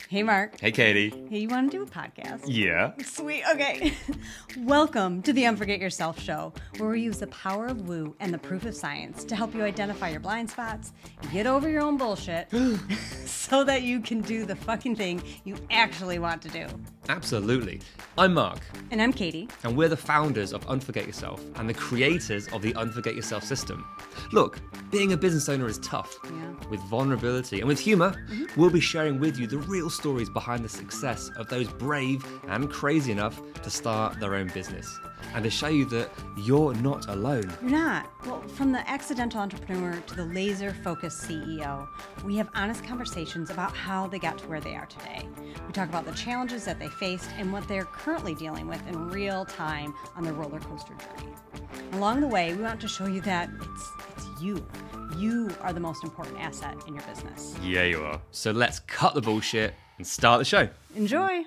Hey, Mark. Hey, Katie. Hey, you want to do a podcast? Yeah. Sweet. Okay. Welcome to the Unforget Yourself show, where we use the power of woo and the proof of science to help you identify your blind spots, get over your own bullshit, so that you can do the fucking thing you actually want to do. Absolutely. I'm Mark. And I'm Katie. And we're the founders of Unforget Yourself and the creators of the Unforget Yourself system. Look, being a business owner is tough. Yeah. With vulnerability and with humor, we'll be sharing with you the real stories behind the success of those brave and crazy enough to start their own business. And to show you that you're not alone. You're not. Well, from the accidental entrepreneur to the laser-focused CEO, we have honest conversations about how they got to where they are today. We talk about the challenges that they faced and what they're currently dealing with in real time on their roller coaster journey. Along the way, we want to show you that it's you. You are the most important asset in your business. Yeah, you are. So let's cut the bullshit and start the show. Enjoy.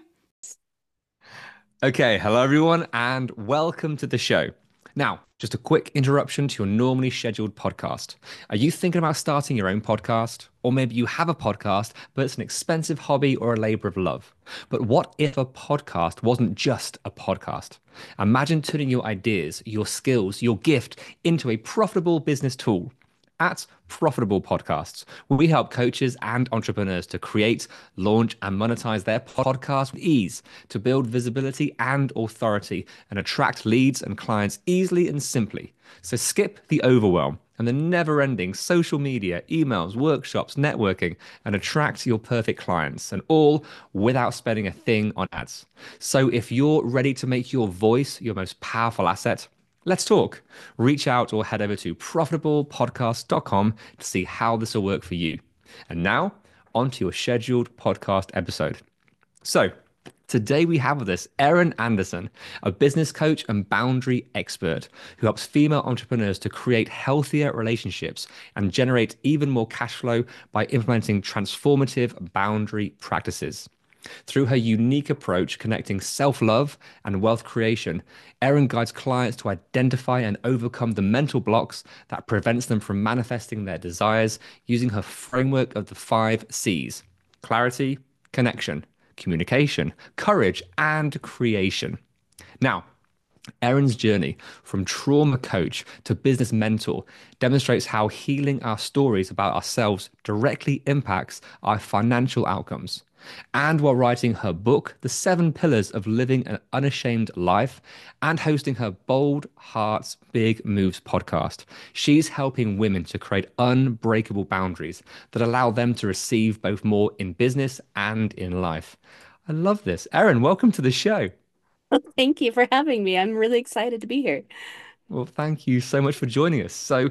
Okay, hello everyone, and welcome to the show. Now, just a quick interruption to your normally scheduled podcast. Are you thinking about starting your own podcast? Or maybe you have a podcast, but it's an expensive hobby or a labor of love. But what if a podcast wasn't just a podcast? Imagine turning your ideas, your skills, your gift into a profitable business tool. At Profitable Podcasts, we help coaches and entrepreneurs to create, launch, and monetize their podcast with ease to build visibility and authority and attract leads and clients easily and simply. So skip the overwhelm and the never-ending social media, emails, workshops, networking, and attract your perfect clients, and all without spending a thing on ads. So if you're ready to make your voice your most powerful asset, let's talk. Reach out or head over to profitablepodcast.com to see how this will work for you. And now, on to your scheduled podcast episode. So, today we have with us Erin Anderson, a business coach and boundary expert who helps female entrepreneurs to create healthier relationships and generate even more cash flow by implementing transformative boundary practices. Through her unique approach connecting self-love and wealth creation, Erin guides clients to identify and overcome the mental blocks that prevents them from manifesting their desires using her framework of the 5 C's: clarity, connection, communication, courage, and creation. Now, Erin's journey from trauma coach to business mentor demonstrates how healing our stories about ourselves directly impacts our financial outcomes. And while writing her book, The 7 Pillars of Living an Unashamed Life, and hosting her Bold Hearts, Big Moves podcast, she's helping women to create unbreakable boundaries that allow them to receive both more in business and in life. I love this. Erin, welcome to the show. Thank you for having me. I'm really excited to be here. Well, thank you so much for joining us. So,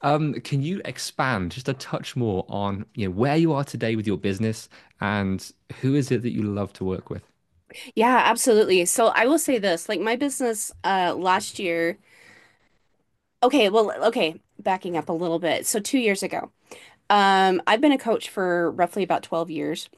can you expand just a touch more on, where you are today with your business and who is it that you love to work with? Yeah, absolutely. So I will say this, like my business last year. Okay, backing up a little bit. So 2 years ago, I've been a coach for roughly about 12 years.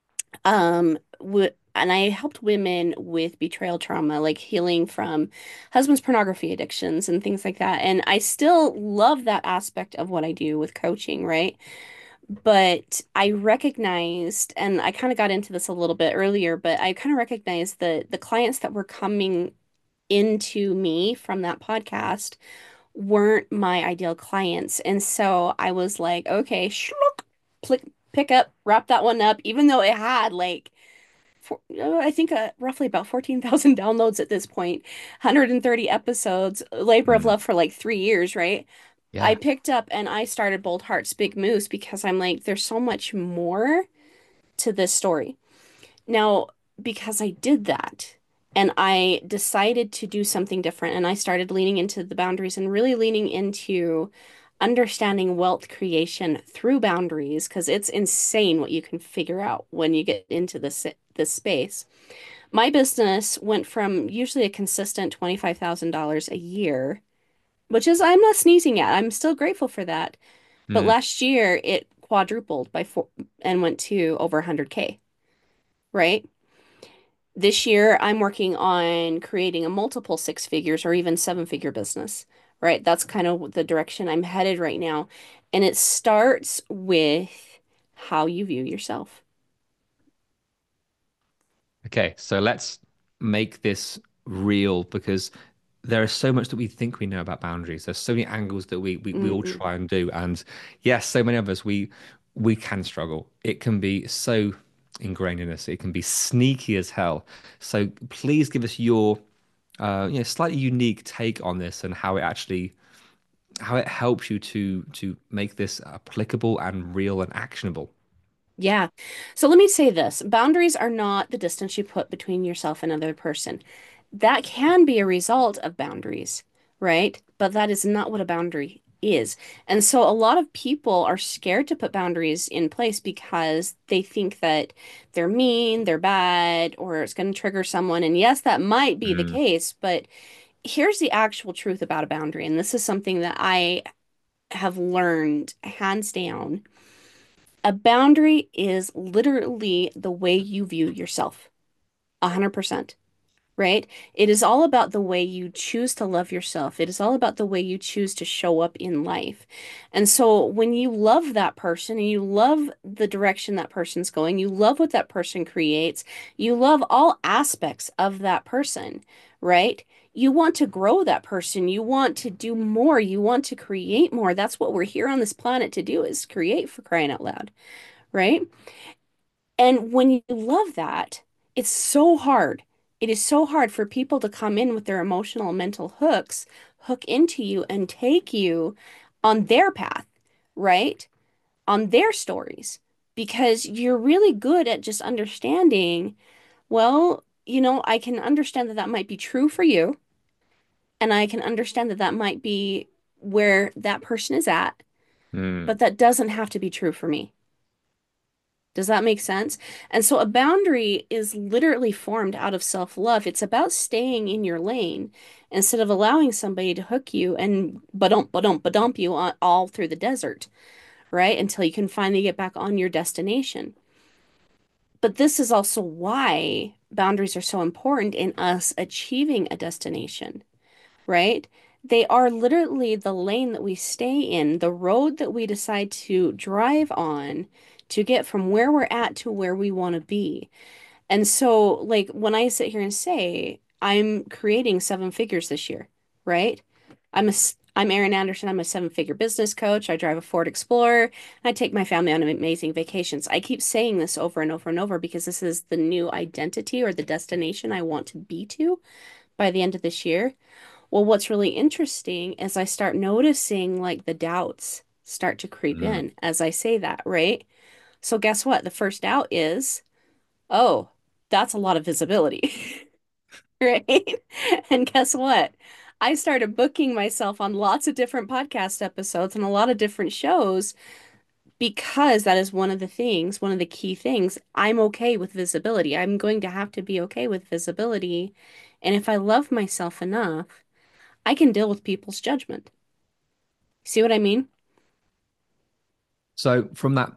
And I helped women with betrayal trauma, like healing from husband's pornography addictions and things like that. And I still love that aspect of what I do with coaching, right? But I recognized, and I kind of got into this a little bit earlier, but I kind of recognized that the clients that were coming into me from that podcast weren't my ideal clients. And so I was like, okay, shlook, pick up, wrap that one up, even though it had like, I think roughly about 14,000 downloads at this point, 130 episodes, labor of Mm, love for like 3 years, right? I yeah. picked up and I started Bold Hearts Big Moves because I'm like, there's so much more to this story. Now, because I did that and I decided to do something different and I started leaning into the boundaries and really leaning into understanding wealth creation through boundaries because it's insane what you can figure out when you get into this space. My business went from usually a consistent $25,000 a year, which is I'm not sneezing at. I'm still grateful for that. But Mm, last year it quadrupled by 4 and went to over 100K, right? This year, I'm working on creating a multiple 6 figures or even 7 figure business, right? That's kind of the direction I'm headed right now. And it starts with how you view yourself. Okay, so let's make this real because there is so much that we think we know about boundaries. There's so many angles that we all Mm-mm. try and do. And yes, so many of us we can struggle. It can be so ingrained in us. It can be sneaky as hell. So please give us your slightly unique take on this and how it helps you to make this applicable and real and actionable. Yeah. So let me say this. Boundaries are not the distance you put between yourself and another person. That can be a result of boundaries, right? But that is not what a boundary is. And so a lot of people are scared to put boundaries in place because they think that they're mean, they're bad, or it's going to trigger someone. And yes, that might be the Mm, case, but here's the actual truth about a boundary. And this is something that I have learned hands down. A boundary is literally the way you view yourself, 100%, right? It is all about the way you choose to love yourself. It is all about the way you choose to show up in life. And so when you love that person and you love the direction that person's going, you love what that person creates, you love all aspects of that person, right? You want to grow that person. You want to do more. You want to create more. That's what we're here on this planet to do is create for crying out loud, right? And when you love that, it's so hard. It is so hard for people to come in with their emotional and mental hooks, hook into you and take you on their path, right? On their stories, because you're really good at just understanding, well, I can understand that that might be true for you, and I can understand that that might be where that person is at, mm. but that doesn't have to be true for me. Does that make sense? And so a boundary is literally formed out of self-love. It's about staying in your lane instead of allowing somebody to hook you and ba-dump you on, all through the desert, right? Until you can finally get back on your destination. But this is also why boundaries are so important in us achieving a destination, right? They are literally the lane that we stay in, the road that we decide to drive on to get from where we're at to where we want to be. And so, like, when I sit here and say, I'm creating seven figures this year, right? I'm Erin Anderson. I'm a seven-figure business coach. I drive a Ford Explorer. And I take my family on amazing vacations. I keep saying this over and over and over because this is the new identity or the destination I want to be to by the end of this year. Well, what's really interesting is I start noticing like the doubts start to creep Mm. in as I say that, right? So guess what? The first doubt is, oh, that's a lot of visibility, right? And guess what? I started booking myself on lots of different podcast episodes and a lot of different shows because that is one of the things, one of the key things. I'm okay with visibility. I'm going to have to be okay with visibility. And if I love myself enough, I can deal with people's judgment. See what I mean? So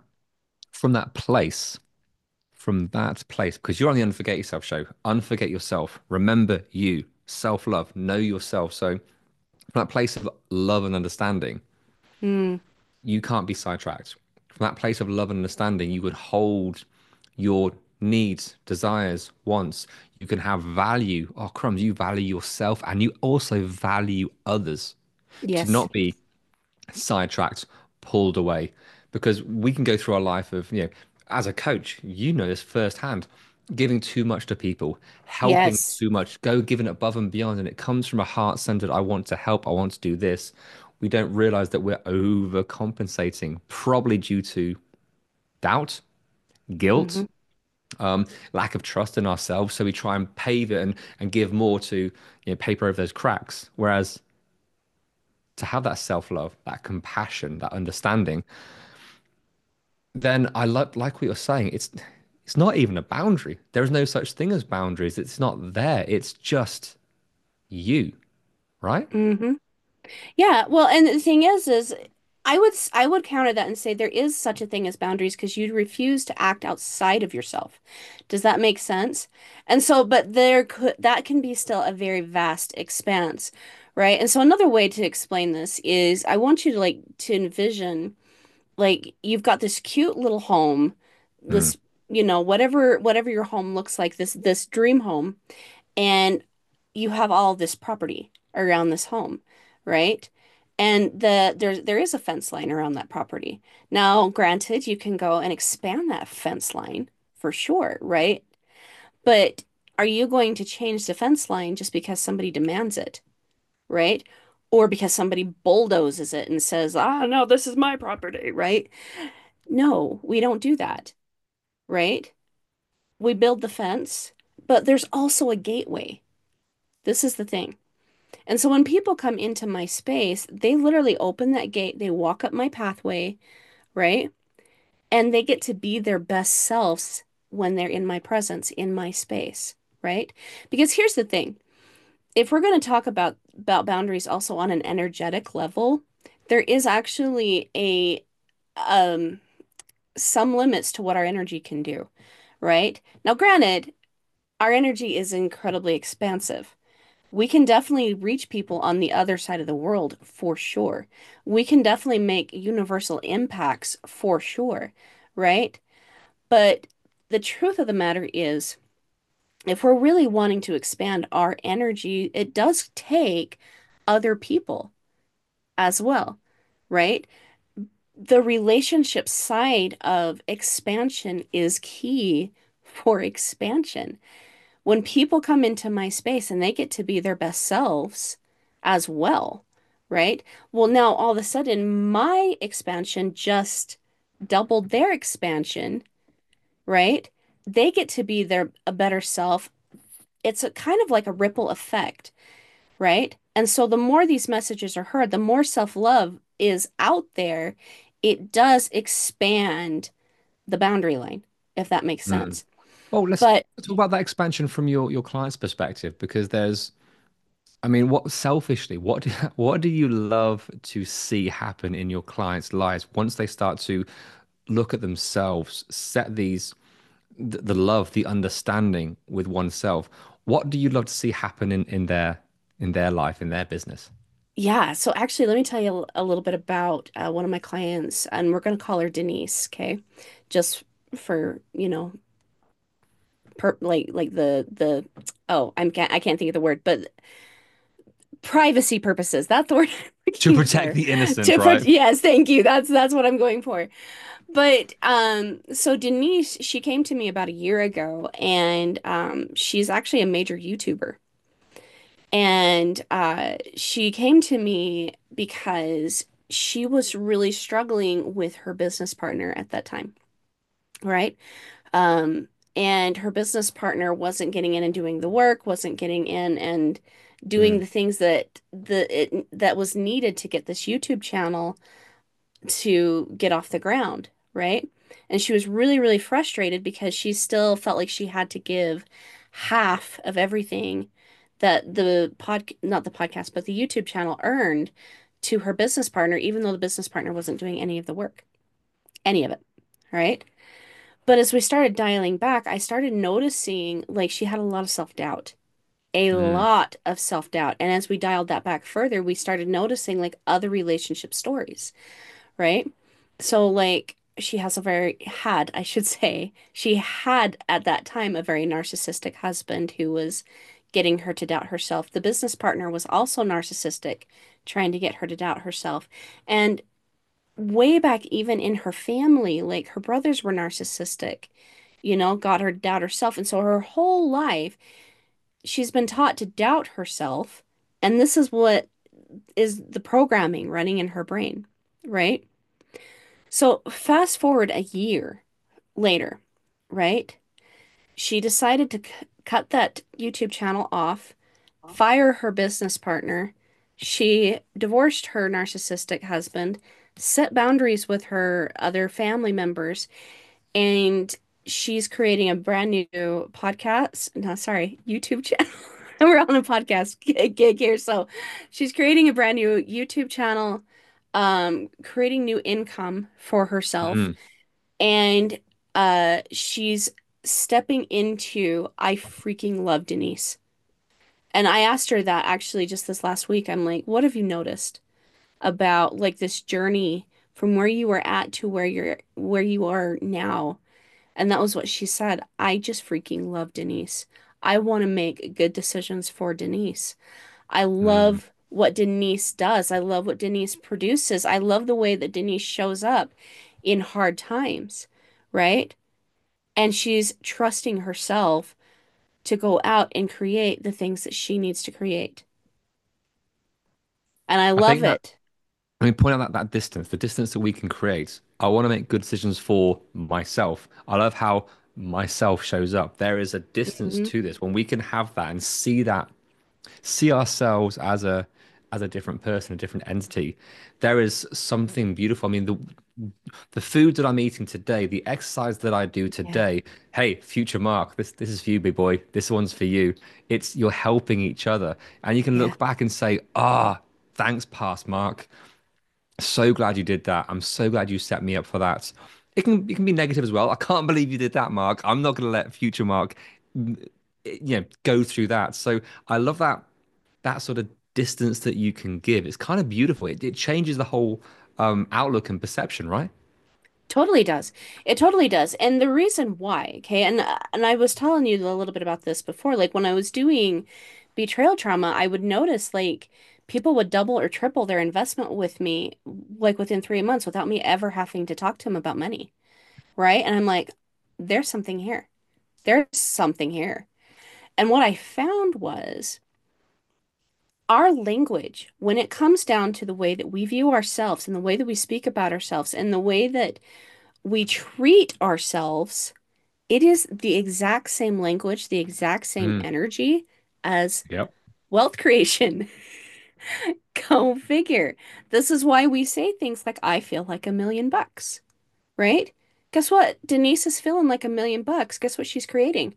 from that place, because you're on the Unforget Yourself show, unforget yourself, remember you, self-love, know yourself. So from that place of love and understanding, Mm, you can't be sidetracked. From that place of love and understanding, you would hold your needs, desires, wants. You can have value. Oh, crumbs, you value yourself and you also value others. To yes. not be sidetracked, pulled away, because we can go through our life of, as a coach, you know this firsthand, giving too much to people, helping Yes. too much, go giving above and beyond, and it comes from a heart-centered, I want to help, I want to do this. We don't realize that we're overcompensating, probably due to doubt, guilt, Hmm. lack of trust in ourselves. So we try and pave it and give more to, paper over those cracks. Whereas to have that self-love, that compassion, that understanding, then I like what you're saying. It's not even a boundary. There is no such thing as boundaries. It's not there. It's just you, right? Hmm. Yeah. Well, and the thing is I would counter that and say there is such a thing as boundaries because you refuse to act outside of yourself. Does that make sense? And so, but there could that can be still a very vast expanse, right? And so another way to explain this is I want you to like to envision like you've got this cute little home, Mm, this whatever your home looks like, this dream home, and you have all this property around this home, right? And there is a fence line around that property. Now, granted, you can go and expand that fence line for sure, right? But are you going to change the fence line just because somebody demands it, right? Or because somebody bulldozes it and says, "Ah, no, this is my property," right? No, we don't do that, right? We build the fence, but there's also a gateway. This is the thing. And so when people come into my space, they literally open that gate, they walk up my pathway, right? And they get to be their best selves when they're in my presence, in my space, right? Because here's the thing. If we're going to talk about boundaries also on an energetic level, there is actually a um some limits to what our energy can do, right? Now, granted, our energy is incredibly expansive. We can definitely reach people on the other side of the world for sure. We can definitely make universal impacts for sure, right? But the truth of the matter is, if we're really wanting to expand our energy, it does take other people as well, right? The relationship side of expansion is key for expansion. When people come into my space and they get to be their best selves as well, right? Well, now all of a sudden, my expansion just doubled their expansion, right? They get to be their a better self. It's a kind of like a ripple effect, right? And so the more these messages are heard, the more self-love is out there, it does expand the boundary line, if that makes Mm. sense. Well, let's But talk about that expansion from your client's perspective, because I mean, what selfishly, what do you love to see happen in your clients' lives once they start to look at themselves, set the love, the understanding with oneself? What do you love to see happen in their life, in their business? yeah, so actually, let me tell you a little bit about one of my clients, and we're going to call her Denise, okay? Just for, like the I can't think of the word, but privacy purposes. That's the word I'm To looking protect for. the innocent, right? Yes, thank you. That's what I'm going for. But so Denise, she came to me about a year ago, and she's actually a major YouTuber. And she came to me because she was really struggling with her business partner at that time, right? Um, and her business partner wasn't getting in and doing the work, wasn't getting in and doing Mm, the things that was needed to get this YouTube channel to get off the ground, right? And she was really, really frustrated because she still felt like she had to give half of everything that not the podcast, but the YouTube channel earned to her business partner, even though the business partner wasn't doing any of the work, any of it, right? But as we started dialing back, I started noticing like she had a lot of self-doubt, a mm, lot of self-doubt. And as we dialed that back further, we started noticing like other relationship stories, right? So like I should say, she had at that time a very narcissistic husband who was getting her to doubt herself. The business partner was also narcissistic, trying to get her to doubt herself. And way back even in her family, like her brothers were narcissistic, got her to doubt herself. And so her whole life, she's been taught to doubt herself. And this is what is the programming running in her brain, right? So fast forward a year later, right? She decided to cut that YouTube channel off, fire her business partner. She divorced her narcissistic husband, set boundaries with her other family members, and she's creating a brand new podcast. No, sorry, YouTube channel. We're on a podcast gig here. So she's creating a brand new YouTube channel, creating new income for herself. mm. And she's stepping into I freaking love Denise. And I asked her that actually just this last week. I'm like, what have you noticed about like this journey from where you were at to where you are now? And that was what she said. I just freaking love Denise. I want to make good decisions for Denise. I Mm. love what Denise does. I love what Denise produces. I love the way that Denise shows up in hard times, right? And she's trusting herself to go out and create the things that she needs to create. And I I love think that, it. I mean, point out that distance, the distance that we can create. I want to make good decisions for myself. I love how myself shows up. There is a distance Mhm. to this when we can have that and see that, see ourselves as a different person, a different entity. There is something beautiful. I mean, the food that I'm eating today, the exercise that I do Yeah. today. Hey, future Mark, this is for you, big boy. This one's for you. It's you're helping each other, and you can Yeah. look back and say, ah, thanks, past Mark. So glad you did that. I'm so glad you set me up for that. It can be negative as well. I can't believe you did that, Mark. I'm not going to let future Mark, go through that. So I love that sort of distance that you can give. It's kind of beautiful. It changes the whole outlook and perception, right? Totally does. It totally does. And the reason why, okay, and I was telling you a little bit about this before, like when I was doing betrayal trauma, I would notice like people would double or triple their investment with me like within 3 months without me ever having to talk to them about money, right? And I'm like, there's something here. There's something here. And what I found was our language, when it comes down to the way that we view ourselves and the way that we speak about ourselves and the way that we treat ourselves, it is the exact same language, the exact same Mm, energy as yep. wealth creation. Go figure. This is why we say things like, I feel like $1 million, right? Guess what? Denise is feeling like $1 million. Guess what she's creating?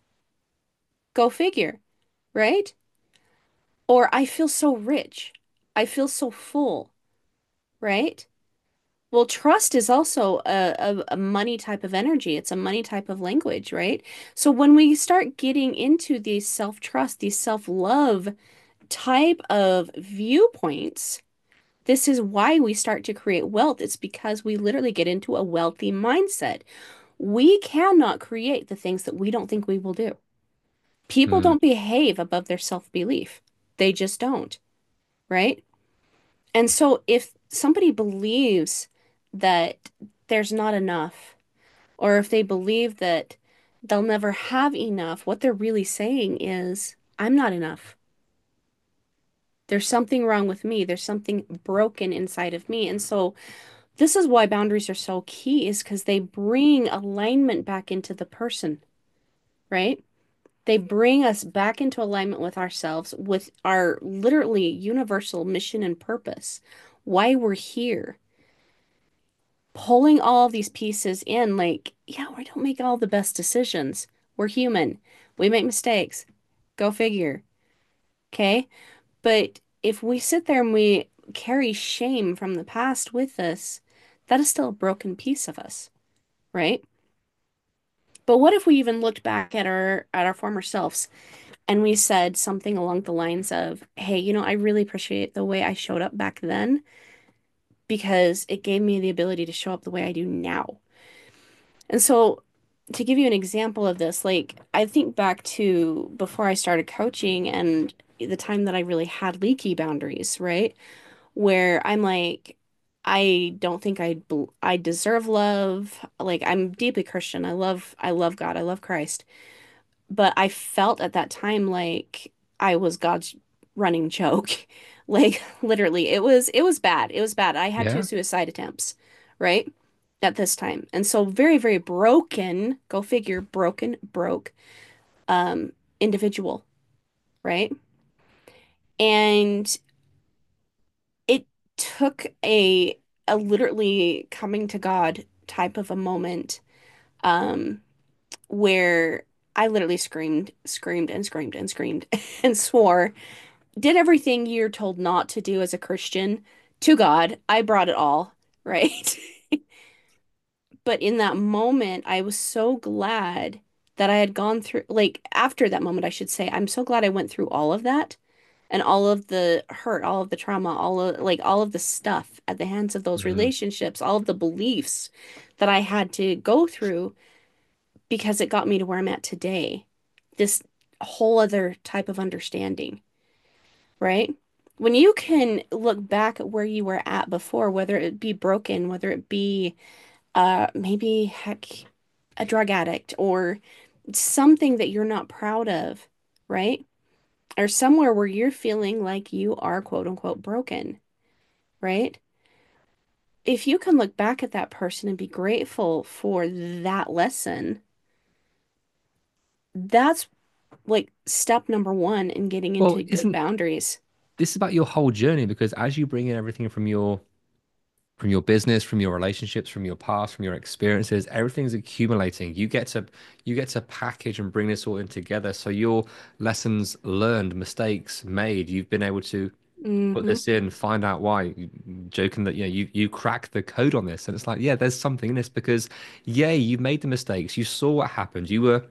Go figure, right? Or I feel so rich. I feel so full, right? Well, trust is also a money type of energy. It's a money type of language, right? So when we start getting into these self-trust, these self-love type of viewpoints, this is why we start to create wealth. It's because we literally get into a wealthy mindset. We cannot create the things that we don't think we will do. People Mm, don't behave above their self-belief. They just don't, right? And so if somebody believes that there's not enough, or if they believe that they'll never have enough, what they're really saying is, I'm not enough. There's something wrong with me. There's something broken inside of me. And so this is why boundaries are so key, is because they bring alignment back into the person, right? They bring us back into alignment with ourselves, with our literally universal mission and purpose, why we're here. Pulling all of these pieces in, like, yeah, we don't make all the best decisions. We're human. We make mistakes. Go figure. Okay? But if we sit there and we carry shame from the past with us, that is still a broken piece of us, right? But what if we even looked back at our former selves and we said something along the lines of, "Hey, I really appreciate the way I showed up back then because it gave me the ability to show up the way I do now." And so, to give you an example of this, like I think back to before I started coaching and the time that I really had leaky boundaries, right? Where I'm like, I don't think I deserve love. Like I'm deeply Christian. I love God. I love Christ. But I felt at that time like I was God's running joke. Like literally, it was bad. It was bad. I had two yeah. suicide attempts, right? At this time. And so very, very broken, go figure, broken, broke, um, individual, right? And it took a literally coming to God type of a moment, um, where I literally screamed, screamed, and screamed and screamed and swore, did everything you're told not to do as a Christian to God. I brought it all, right? But in that moment, I was so glad that I had gone through, like, after that moment, I should say, I'm so glad I went through all of that and all of the hurt, all of the trauma, all of the stuff at the hands of those Mm, relationships, all of the beliefs that I had to go through because it got me to where I'm at today. This whole other type of understanding, right? When you can look back at where you were at before, whether it be broken, whether it be maybe heck a drug addict or something that you're not proud of, right? Or somewhere where you're feeling like you are quote unquote broken, right? If you can look back at that person and be grateful for that lesson, that's like step number one in getting Well, into good isn't boundaries. this about your whole journey? Because as you bring in everything from your business, from your relationships, from your past, from your experiences, everything's accumulating. You get to package and bring this all in together. So your lessons learned, mistakes made, you've been able to put Hmm. this in, find out why. Joking that you cracked the code on this, and it's like yeah, there's something in this because yeah, you made the mistakes, you saw what happened,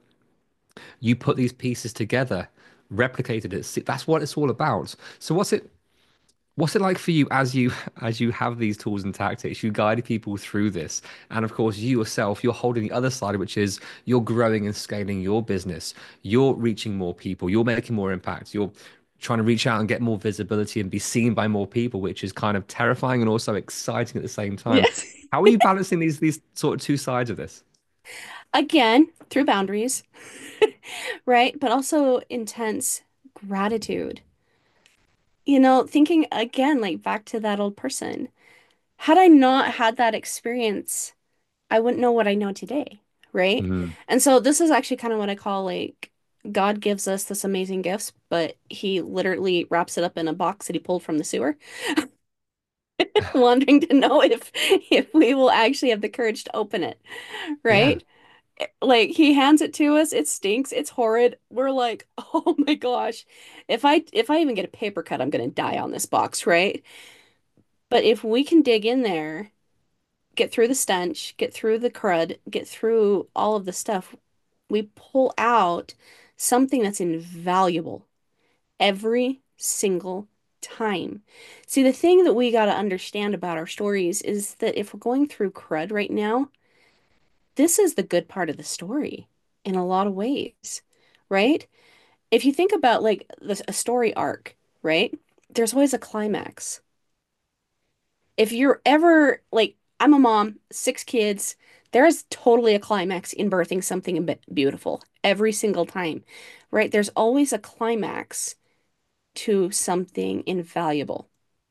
you put these pieces together, replicated it. See, that's what it's all about. So what's it like for you as you as you have these tools and tactics? You guide people through this, and of course, you yourself, you're holding the other side, which is you're growing and scaling your business. You're reaching more people. You're making more impact. You're trying to reach out and get more visibility and be seen by more people, which is kind of terrifying and also exciting at the same time. Yes. How are you balancing these sort of two sides of this? Again, through boundaries, right? But also intense gratitude. Thinking again, like back to that old person. Had I not had that experience, I wouldn't know what I know today, right? Mm. And so this is actually kind of what I call like God gives us this amazing gifts, but he literally wraps it up in a box that he pulled from the sewer, wanting to know if we will actually have the courage to open it, Yeah. right? Like he hands it to us, it stinks, it's horrid. We're like, "Oh my gosh. If I even get a paper cut, I'm going to die on this box, right?" But if we can dig in there, get through the stench, get through the crud, get through all of the stuff, we pull out something that's invaluable every single time. See, the thing that we got to understand about our stories is that if we're going through crud right now, this is the good part of the story in a lot of ways, right? If you think about like a story arc, right? There's always a climax. If you're ever like, I'm a mom, 6 kids, there is totally a climax in birthing something a bit beautiful every single time, right? There's always a climax to something invaluable,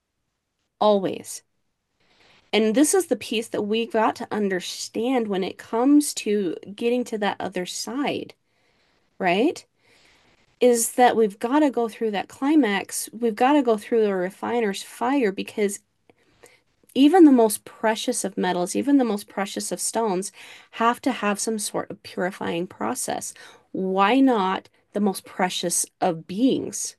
always. And this is the piece that we got to understand when it comes to getting to that other side, right? Is that we've got to go through that climax. We've got to go through the refiner's fire because even the most precious of metals, even the most precious of stones, have to have some sort of purifying process. Why not the most precious of beings,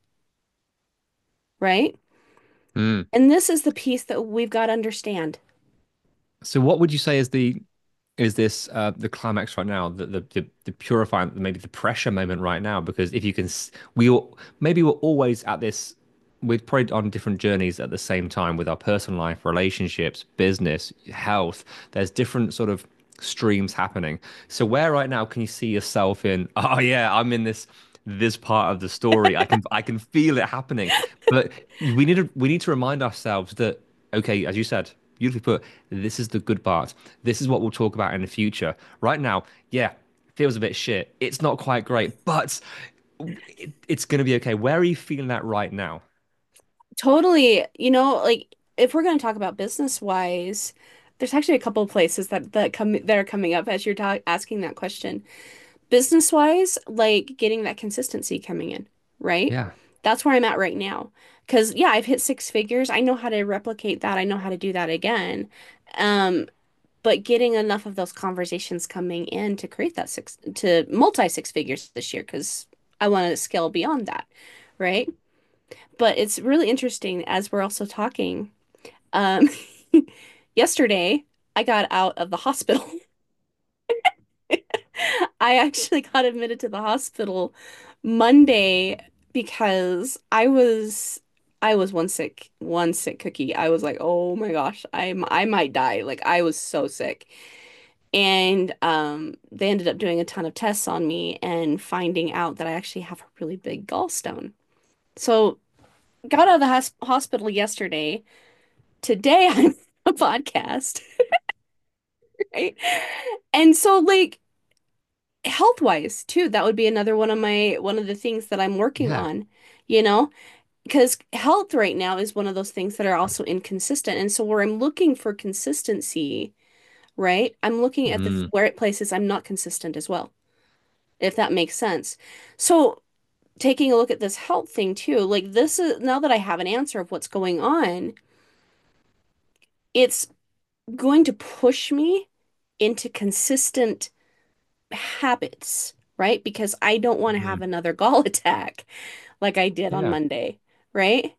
right? Mm. And this is the piece that we've got to understand. So what would you say is this the climax right now, the purifying, maybe the pressure moment right now? Because if you can, maybe we're always at this. We're probably on different journeys at the same time with our personal life, relationships, business, health. There's different sort of streams happening. So where right now can you see yourself in? Oh yeah, I'm in this part of the story. I can feel it happening. But we need to remind ourselves that okay, as you said, beautifully put, this is the good part. This is what we'll talk about in the future. Right now, yeah, feels a bit shit. It's not quite great, but it's going to be okay. Where are you feeling that right now? Totally, like if we're going to talk about business wise, there's actually a couple of places that are coming up as you're asking that question. Business wise, like getting that consistency coming in, right? Yeah. That's where I'm at right now. Because yeah, I've hit 6 figures. I know how to replicate that. I know how to do that again. Um, but getting enough of those conversations coming in to create that to multi 6 figures this year, because I want to scale beyond that, right? But it's really interesting as we're also talking. Um, yesterday, I got out of the hospital. I actually got admitted to the hospital Monday because I was one sick cookie. I was like, "Oh my gosh, I might die." Like I was so sick. And they ended up doing a ton of tests on me and finding out that I actually have a really big gallstone. So got out of the hospital yesterday. Today I'm on a podcast, right? And so like health wise too, that would be another one of the things that I'm working Yeah. on, you know, because health right now is one of those things that are also inconsistent. And so where I'm looking for consistency, right? I'm looking at the Mm, where it places I'm not consistent as well, if that makes sense. So taking a look at this health thing too, like this is now that I have an answer of what's going on, it's going to push me into consistent habits, right? Because I don't want to have mm. another gall attack like I did on Yeah. Monday, right?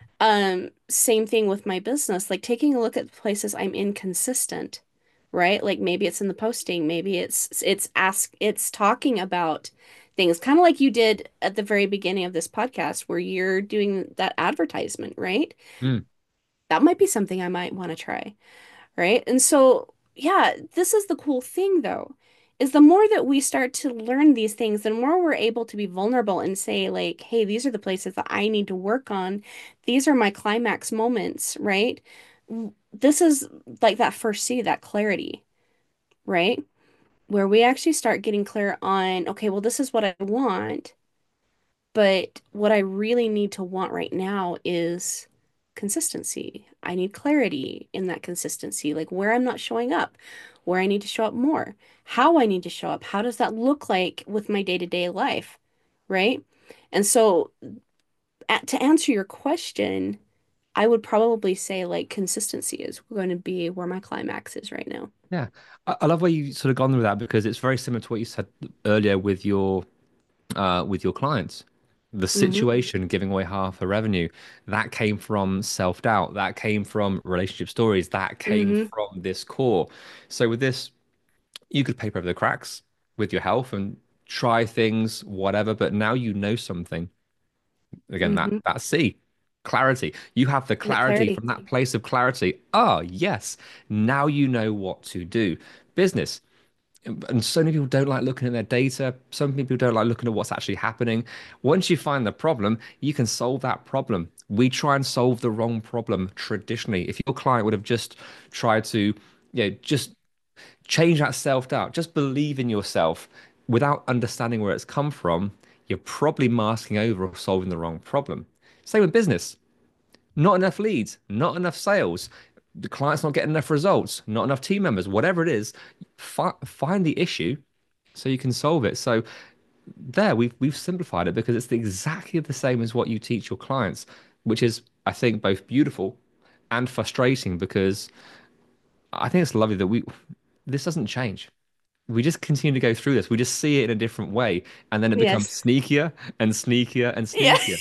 Same thing with my business, like taking a look at places I'm inconsistent, right? Like maybe it's in the posting, maybe it's talking about things kind of like you did at the very beginning of this podcast where you're doing that advertisement, right? Mm. That might be something I might want to try. Right? And so, yeah, this is the cool thing though, is the more that we start to learn these things, the more we're able to be vulnerable and say, like, hey, these are the places that I need to work on. These are my climax moments, right? This is like that first C, that clarity, right? Where we actually start getting clear on, okay, well, this is what I want. But what I really need to want right now is consistency. I need clarity in that consistency, like where I'm not showing up, where I need to show up more, how I need to show up. How does that look like with my day-to-day life? Right? And so, to answer your question, I would probably say like consistency is going to be where my climax is right now. Yeah. I love where you sort of gone with that because it's very similar to what you said earlier with your clients. The Hmm. situation giving away half the revenue, that came from self-doubt, that came from relationship stories, that came Hmm. from this core. So with this, you could paper over the cracks with your health and try things, whatever, but now you know something. Again, Hmm. that C, clarity. You have the That clarity clarity. from that place of clarity. Ah, yes. Now you know what to do. Business. And so many people don't like looking at their data. Some people don't like looking at what's actually happening. Once you find the problem, you can solve that problem. We try and solve the wrong problem traditionally. If your client would have just tried to, just change that self-doubt, just believe in yourself without understanding where it's come from, you're probably masking over or solving the wrong problem. Same with business. Not enough leads, not enough sales, the client's not getting enough results, not enough team members, whatever it is, find the issue so you can solve it. So there we've simplified it because it's exactly the same as what you teach your clients, which is I think both beautiful and frustrating because I think it's lovely that we this doesn't change. We just continue to go through this. We just see it in a different way, and then it becomes Yes. sneakier and sneakier and Yeah. sneakier.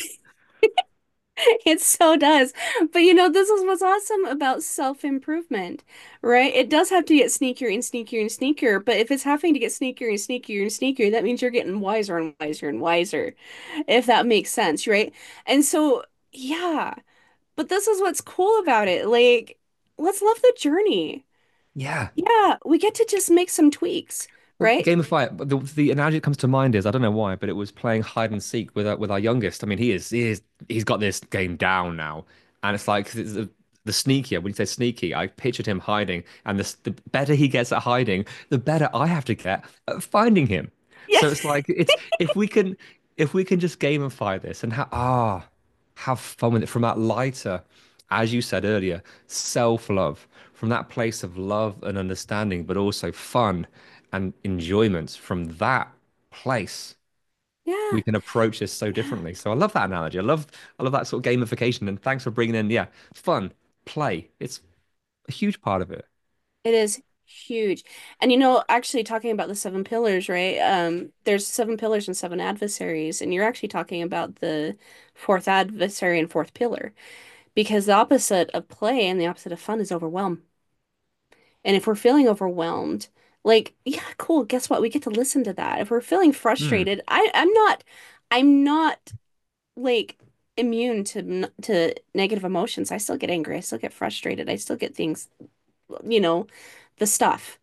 It so does. But you know, this is what's awesome about self-improvement, right? It does have to get sneakier and sneakier and sneakier, but if it's having to get sneakier and sneakier and sneakier, that means you're getting wiser and wiser and wiser, if that makes sense, right? And so, yeah, but this is what's cool about it. Like, let's love the journey. Yeah. Yeah, we get to just make some tweaks, Well, right? gamify it. But the analogy that comes to mind is I don't know why, but it was playing hide and seek with our youngest. I mean, he's got this game down now, and it's like the sneakier. When you say sneaky, I pictured him hiding, and the better he gets at hiding, the better I have to get at finding him. Yeah. So it's like it's if we can just gamify this and have fun with it from that lighter, as you said earlier, self-love, from that place of love and understanding, but also fun and enjoyment from that place, Yeah. we can approach this so differently. So I love that analogy. I love that sort of gamification. And thanks for bringing in, yeah, fun, play. It's a huge part of it. It is huge. And you know, actually talking about the seven pillars, right? There's seven pillars and seven adversaries, and you're actually talking about the fourth adversary and fourth pillar. Because the opposite of play and the opposite of fun is overwhelm. And if we're feeling overwhelmed, like, yeah, cool, guess what? We get to listen to that. If we're feeling Mm, frustrated, I'm not like immune to negative emotions. I still get angry. I still get frustrated. I still get things, you know, the stuff.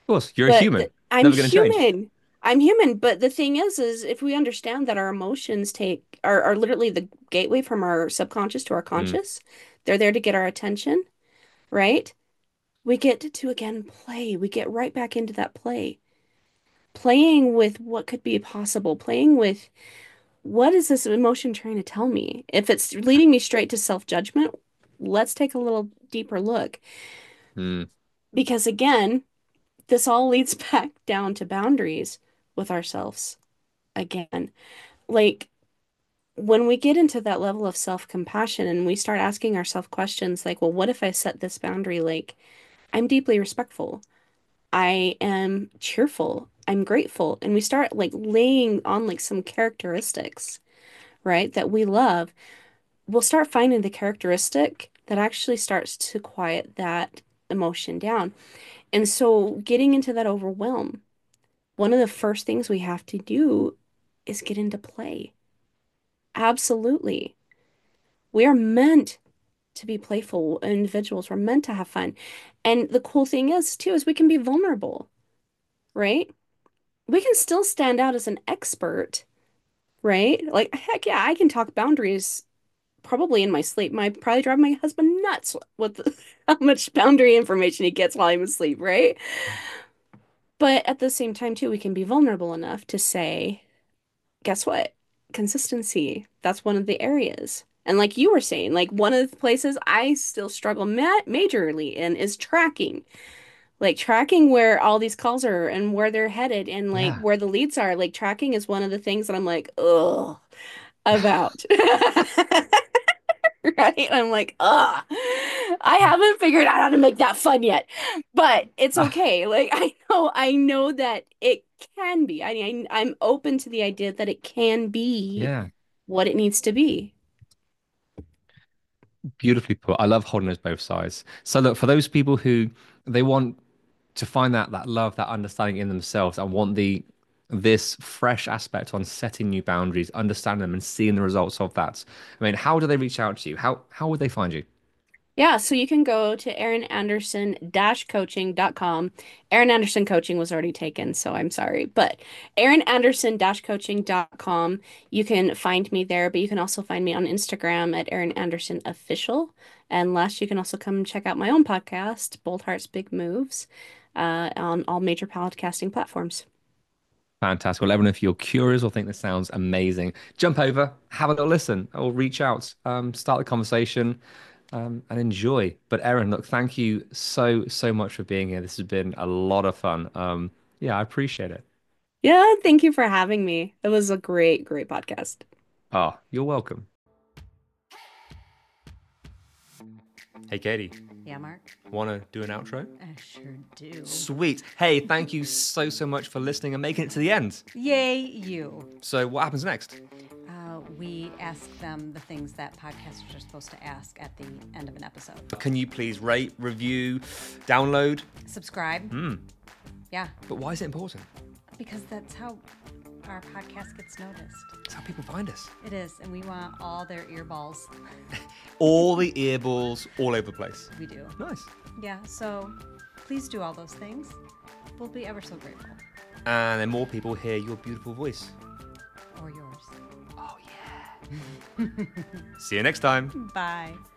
course, you're a But human. It's I'm never going to change. human. I'm human. But the thing is if we understand that our emotions are literally the gateway from our subconscious to our Mm, conscious, they're there to get our attention, right? We get to again play. We get right back into that play. Playing with what could be possible, playing with what is this emotion trying to tell me? If it's leading me straight to self-judgment, let's take a little deeper look. mm, Because again, this all leads back down to boundaries with ourselves. Again, like when we get into that level of self-compassion and we start asking ourselves questions like, well, what if I set this boundary? Like, I'm deeply respectful. I am cheerful. I'm grateful. And we start like laying on like some characteristics, right, that we love. We'll start finding the characteristic that actually starts to quiet that emotion down. And so getting into that overwhelm, one of the first things we have to do is get into play. Absolutely. We are meant to be playful individuals. We're meant to have fun. And the cool thing is, too, is we can be vulnerable, right? We can still stand out as an expert, right? Like, heck yeah, I can talk boundaries probably in my sleep. Might probably drive my husband nuts with how much boundary information he gets while I'm asleep, right? But at the same time, too, we can be vulnerable enough to say, guess what? Consistency. That's one of the areas. And like you were saying, like one of the places I still struggle majorly in is tracking. Like tracking where all these calls are and where they're headed and like yeah. where the leads are. Like tracking is one of the things that I'm like, ugh, about. Right? I'm like, ugh, I haven't figured out how to make that fun yet, but it's Ah, okay. Like I know that it can be. I'm open to the idea that it can be yeah. what it needs to be. Beautifully put. I love holding those both sides. So look, for those people who they want to find that love, that understanding in themselves, and want this fresh aspect on setting new boundaries, understanding them, and seeing the results of that. I mean, how do they reach out to you? How would they find you? Yeah, so you can go to erinanderson-coaching.com. Erin Anderson Coaching was already taken, so I'm sorry. But erinanderson-coaching.com. You can find me there, but you can also find me on Instagram at Erin Anderson Official. And last, you can also come check out my own podcast, Bold Hearts Big Moves, on all major podcasting platforms. Fantastic. Well, everyone, if you're curious or think this sounds amazing, jump over, have a little listen, or reach out, start the conversation, and enjoy. But Erin, look, thank you so much for being here. This has been a lot of fun. Yeah, I appreciate it. Yeah, thank you for having me. It was a great, great podcast. Oh, you're welcome. Hey, Katie, Yeah, Mark? want to do an outro? I sure do. Sweet. Hey, thank you so much for listening and making it to the end. Yay, you. So, what happens next? We ask them the things that podcasters are supposed to ask at the end of an episode. Can you please rate, review, download? Subscribe. Yeah, But why is it important? because that's how our podcast gets noticed. It's how people find us. It is, and we want all their earballs. All the earballs all over the place. We do. Nice. Yeah, so please do all those things. We'll be ever so grateful. And then more people hear your beautiful voice. Or yours. Oh, yeah. See you next time. Bye.